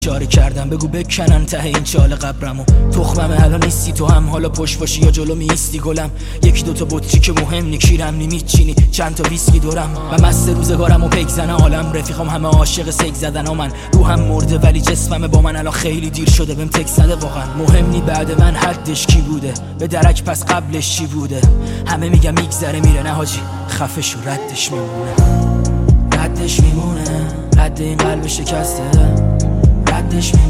اشاره کردم بگو بکنن ته این چاله قبرمو. تخمم الان نیستی تو هم حالا پشت باشی یا جلو میستی گلم. یکی دوتا بطری که مهم نی کیرم نی میچینی چند تا ویسکی دورم. و مست روزگارم و پیک زنه عالم رفیقام همه عاشق سگ زدن ها. من روحم مرده ولی جسمم با من الان خیلی دیر شده بهم تک زده واقعا. مهم نی بعد من حدش کی بوده به درک پس قبلش چی بوده. همه میگم میگذره میره نه حاجی خفه شو ردش میمونه. ردش میمونه رد این قلب شکسته ردش میمونه.